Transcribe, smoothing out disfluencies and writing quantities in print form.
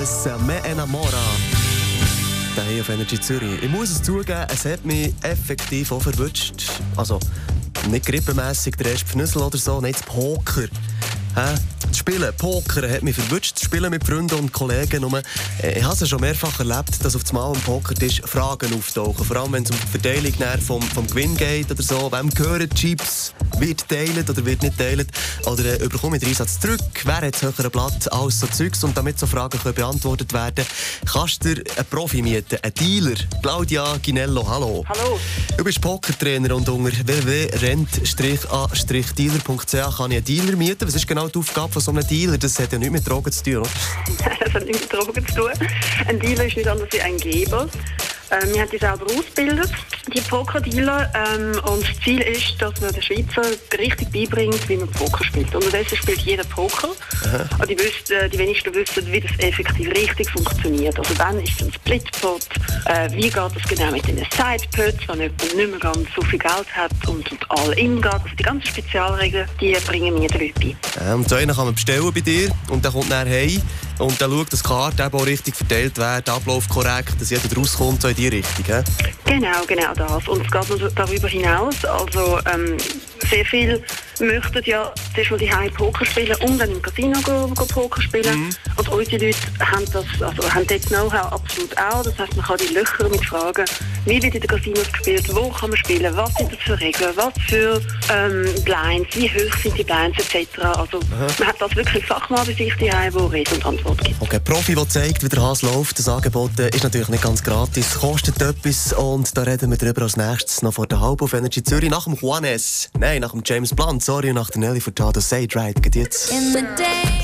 Juanes, Me Enamora. Hier auf Energy Zürich. Ich muss es zugeben, es hat mich effektiv auch verwünscht. Also, nicht grippenmässig der erste Pfnüssel oder so, nicht das Poker. Das Spielen, Poker, hat mich verwünscht. Das Spielen mit Freunden und Kollegen. Ich habe es schon mehrfach erlebt, dass auf das Mal am Pokertisch Fragen auftauchen. Vor allem, wenn es um die Verteilung vom Gewinn geht oder so. Wem gehören die Chips? Wird geteilt oder wird nicht geteilt? Oder bekomme ich den Einsatz zurück? Wer hat das höhere Blatt? Alles so Zeugs. Und damit so Fragen können beantwortet werden, kannst du dir einen Profi mieten, einen Dealer. Claudia Ginello, hallo. Hallo. Du bist Pokertrainer und unter www.rent-a-dealer.ch kann ich einen Dealer mieten. Was ist genau die Aufgabe von so einem Dealer? Das hat ja nichts mit Drogen zu tun, oder? Das hat nichts mit Drogen zu tun. Ein Dealer ist nicht anders als ein Geber. Wir haben die selber ausgebildet, die Pokerdealer. Und das Ziel ist, dass man den Schweizer richtig beibringt, wie man Poker spielt. Unterdessen spielt jeder Poker. Und die wenigsten wissen, wie das effektiv richtig funktioniert. Also dann ist es ein Splitpot. Wie geht das genau mit den Sidepots, wenn jemand nicht mehr ganz so viel Geld hat und all-in geht. Also die ganzen Spezialregeln, die bringen wir den Leuten bei. Und so einen kann man bestellen bei dir und dann kommt er heim und dann schaut, dass die Karte auch richtig verteilt wird, der Ablauf korrekt, dass jeder rauskommt, so in die Richtung. Genau das. Und es geht noch darüber hinaus. Also sehr viele möchten ja zuerst mal die Hause Poker spielen und dann im Casino go Poker spielen. Und unsere Leute haben dort Know-how absolut auch. Das heisst, man kann die Löcher mit fragen, wie wird in den Casinos gespielt, wo kann man spielen, was sind das für Regeln, was für Blinds, wie hoch sind die Blinds etc. Also man hat das wirklich Fachmann bei sich, die Rede und Antwort gibt. Okay, ein Profi, der zeigt, wie der Hase läuft. Das Angebot ist natürlich nicht ganz gratis, kostet etwas und da reden wir darüber als nächstes noch vor der Halb auf Energy Zürich nach dem Juanes. Nein, nach dem James Blunt, sorry, und nach der Nelly Furtado. Say it right, geht jetzt. In the day.